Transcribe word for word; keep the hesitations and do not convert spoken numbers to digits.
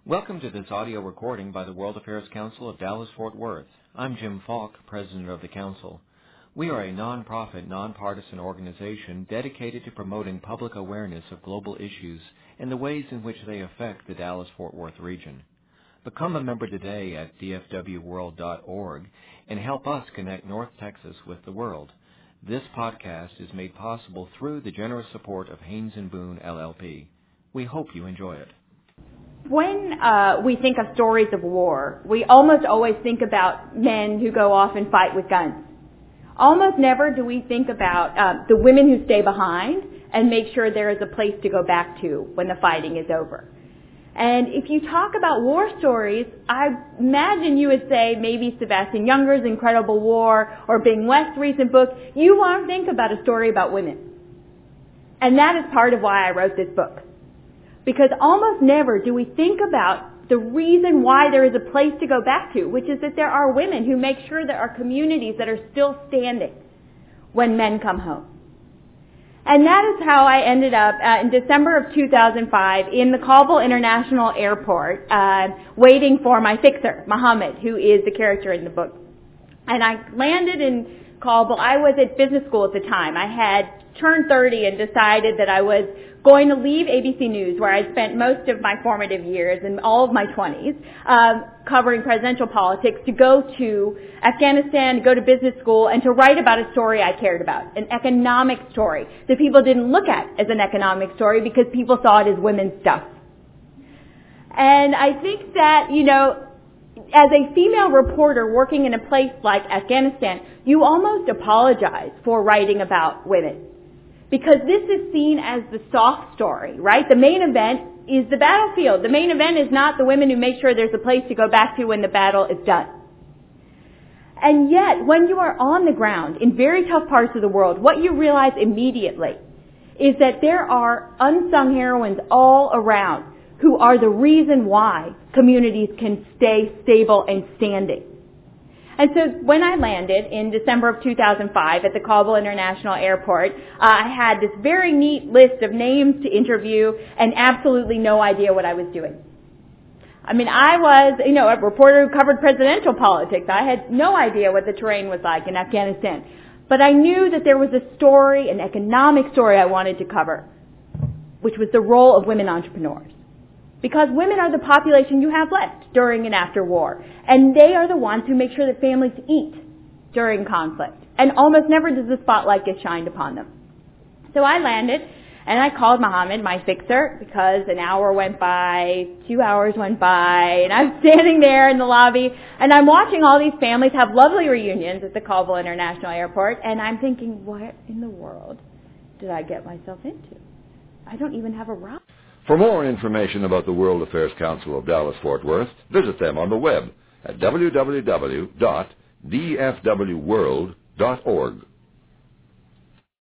Welcome to this audio recording by the World Affairs Council of Dallas-Fort Worth. I'm Jim Falk, President of the Council. We are a non-profit, nonpartisan organization dedicated to promoting public awareness of global issues and the ways in which they affect the Dallas-Fort Worth region. Become a member today at d f w world dot org and help us connect North Texas with the world. This podcast is made possible through the generous support of Haynes and Boone, L L P. We hope you enjoy it. When uh, we think of stories of war, we almost always think about men who go off and fight with guns. Almost never do we think about uh, the women who stay behind and make sure there is a place to go back to when the fighting is over. And if you talk about war stories, I imagine you would say maybe Sebastian Junger's Incredible War or Bing West's recent book. You want to think about a story about women. And that is part of why I wrote this book. Because almost never do we think about the reason why there is a place to go back to, which is that there are women who make sure there are communities that are still standing when men come home. And that is how I ended up uh, in December of two thousand five in the Kabul International Airport uh, waiting for my fixer, Mohammed, who is the character in the book. And I landed in Kabul. I was at business school at the time. I had turned thirty and decided that I was going to leave A B C News, where I spent most of my formative years and all of my twenties um, covering presidential politics, to go to Afghanistan, to go to business school, and to write about a story I cared about, an economic story that people didn't look at as an economic story because people saw it as women's stuff. And I think that, you know, as a female reporter working in a place like Afghanistan, you almost apologize for writing about women. Because this is seen as the soft story, right? The main event is the battlefield. The main event is not the women who make sure there's a place to go back to when the battle is done. And yet, when you are on the ground in very tough parts of the world, what you realize immediately is that there are unsung heroines all around who are the reason why communities can stay stable and standing. And so when I landed in December of two thousand five at the Kabul International Airport, uh, I had this very neat list of names to interview and absolutely no idea what I was doing. I mean, I was, you know, a reporter who covered presidential politics. I had no idea what the terrain was like in Afghanistan. But I knew that there was a story, an economic story I wanted to cover, which was the role of women entrepreneurs. Because women are the population you have left during and after war. And they are the ones who make sure that families eat during conflict. And almost never does the spotlight get shined upon them. So I landed, and I called Mohammed, my fixer, because an hour went by, two hours went by, and I'm standing there in the lobby, and I'm watching all these families have lovely reunions at the Kabul International Airport, and I'm thinking, what in the world did I get myself into? I don't even have a route. For more information about the World Affairs Council of Dallas-Fort Worth, visit them on the web at w w w dot d f w world dot org.